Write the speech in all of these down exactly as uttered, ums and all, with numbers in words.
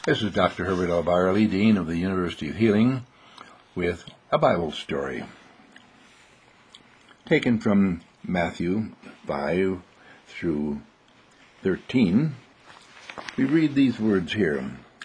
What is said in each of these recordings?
This is Doctor Herbert L. Byerly, Dean of the University of Healing, with a Bible story taken from Matthew five through thirteen. We read these words here.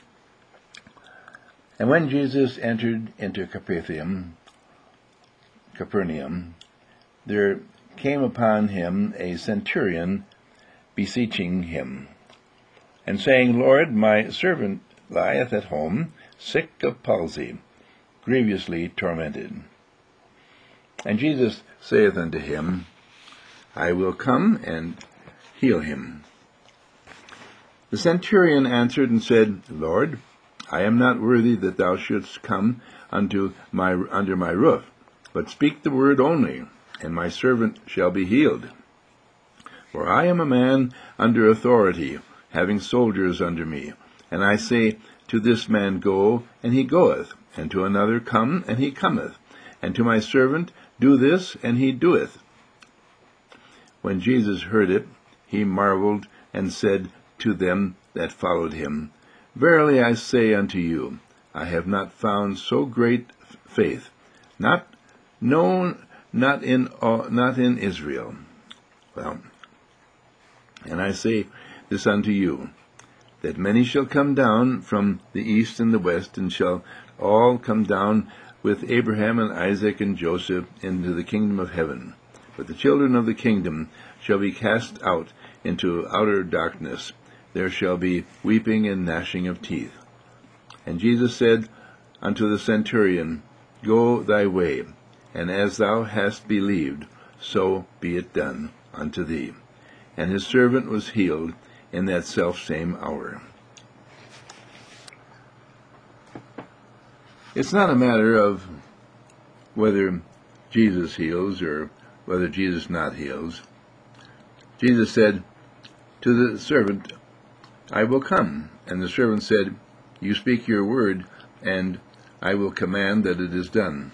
And when Jesus entered into Capernaum, Capernaum, there came upon him a centurion beseeching him, and saying, Lord, my servant lieth at home, sick of palsy, grievously tormented. And Jesus saith unto him, I will come and heal him. The centurion answered and said, Lord, I am not worthy that thou shouldst come unto my under my roof, but speak the word only, and my servant shall be healed. For I am a man under authority, having soldiers under me. And I say, to this man go, and he goeth, and to another come, and he cometh, and to my servant do this, and he doeth. When Jesus heard it, he marveled, and said to them that followed him, Verily I say unto you, I have not found so great faith, not known, not in all, not in Israel. Well, and I say this unto you, that many shall come down from the east and the west, and shall all come down with Abraham and Isaac and Joseph into the kingdom of heaven. But the children of the kingdom shall be cast out into outer darkness. There shall be weeping and gnashing of teeth. And Jesus said unto the centurion, Go thy way, and as thou hast believed, so be it done unto thee. And his servant was healed in that selfsame hour. It's not a matter of whether Jesus heals or whether Jesus not heals. Jesus said to the servant, I will come. And the servant said, You speak your word, and I will command that it is done.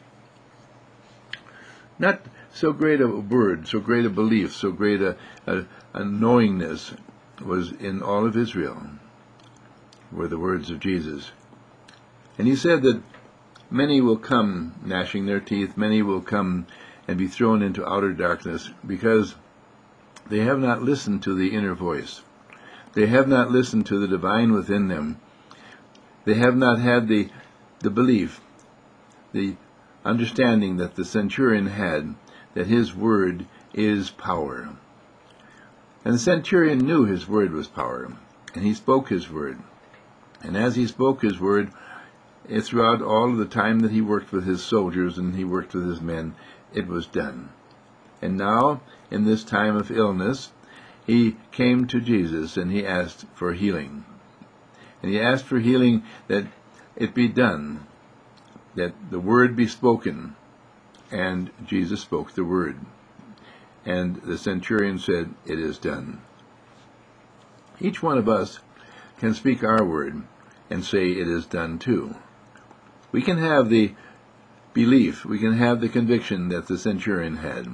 Not so great a word, so great a belief, so great a, a, a knowingness was in all of Israel, were the words of Jesus. And he said that many will come gnashing their teeth, many will come and be thrown into outer darkness, because they have not listened to the inner voice. They have not listened to the divine within them. They have not had the, the belief, the understanding that the centurion had, that his word is power. And the centurion knew his word was power, and he spoke his word. And as he spoke his word, throughout all of the time that he worked with his soldiers and he worked with his men, it was done. And now, in this time of illness, he came to Jesus and he asked for healing. And he asked for healing, that it be done, that the word be spoken. And Jesus spoke the word. And the centurion said, It is done. Each one of us can speak our word and say it is done too. We can have the belief, we can have the conviction that the centurion had.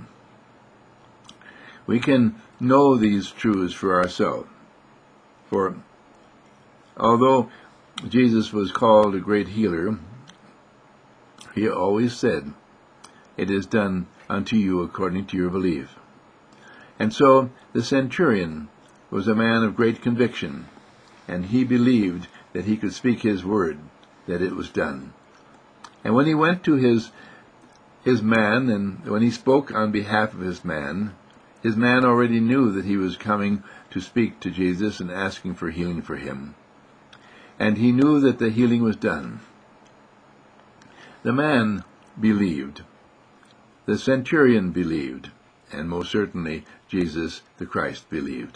We can know these truths for ourselves. For although Jesus was called a great healer, he always said, It is done unto you according to your belief. And so the centurion was a man of great conviction, and he believed that he could speak his word, that it was done. And when he went to his his man, and when he spoke on behalf of his man, his man already knew that he was coming to speak to Jesus and asking for healing for him. And he knew that the healing was done. The man believed. The centurion believed. And most certainly Jesus the Christ believed.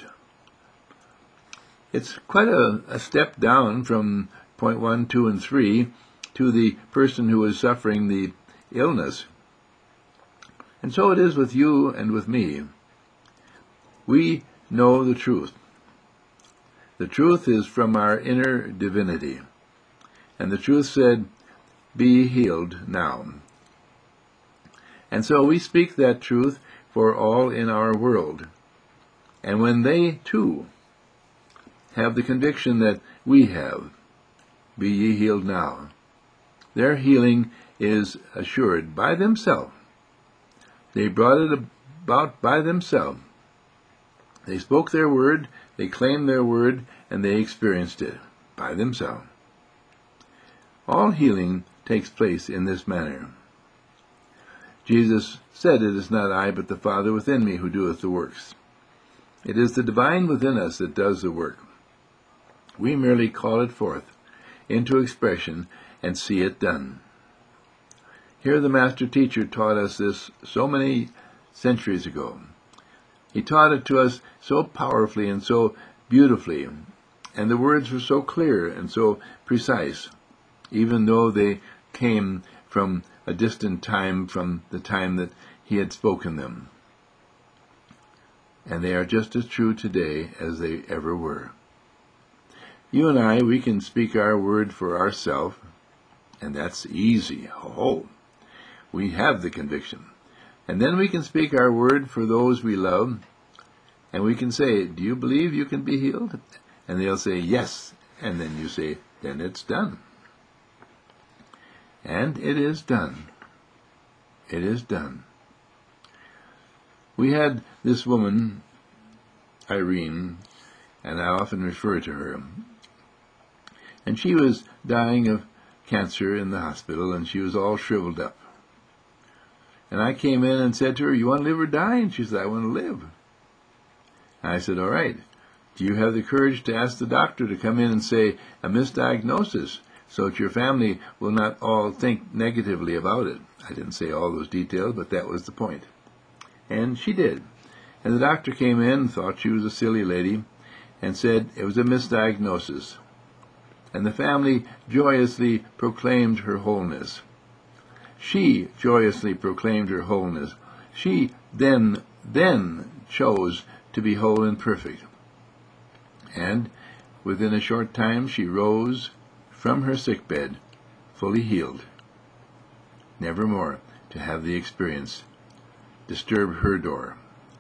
It's quite a, a step down from point one, two, and three to the person who is suffering the illness. And so it is with you and with me. We know the truth. The truth is from our inner divinity. And the truth said, Be healed now. And so we speak that truth for all in our world. And when they, too, have the conviction that we have, be ye healed now. Their healing is assured by themselves. They brought it about by themselves. They spoke their word, they claimed their word, and they experienced it by themselves. All healing takes place in this manner. Jesus said, "It is not I, but the Father within me who doeth the works." It is the divine within us that does the work. We merely call it forth into expression and see it done. Here the Master Teacher taught us this so many centuries ago. He taught it to us so powerfully and so beautifully, and the words were so clear and so precise, even though they came from a distant time from the time that he had spoken them. And they are just as true today as they ever were. You and I, we can speak our word for ourselves, and that's easy. Oh, we have the conviction. And then we can speak our word for those we love, and we can say, "Do you believe you can be healed?" And they'll say, "Yes." And then you say, "Then it's done." And it is done. It is done. We had this woman, Irene, and I often refer to her, and she was dying of cancer in the hospital, and she was all shriveled up. And I came in and said to her, "You want to live or die?" And she said, "I want to live." And I said, "All right. Do you have the courage to ask the doctor to come in and say a misdiagnosis so that your family will not all think negatively about it?" I didn't say all those details, but that was the point. And she did. And the doctor came in, thought she was a silly lady, and said it was a misdiagnosis. And the family joyously proclaimed her wholeness. She joyously proclaimed her wholeness. She then, then chose to be whole and perfect. And within a short time she rose from her sickbed, fully healed, never more to have the experience disturb her door.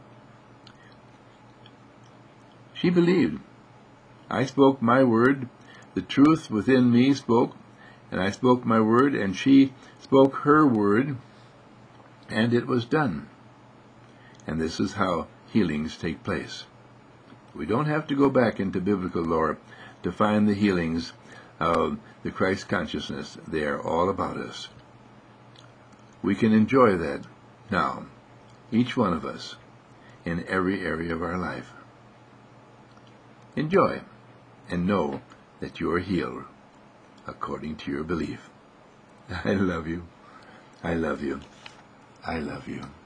She believed. I spoke my word, the truth within me spoke, and I spoke my word, and she spoke her word, and it was done. And this is how healings take place. We don't have to go back into biblical lore to find the healings of the Christ consciousness. They are all about us. We can enjoy that now, each one of us, in every area of our life. Enjoy and know that you are healed according to your belief. I love you. I love you. I love you.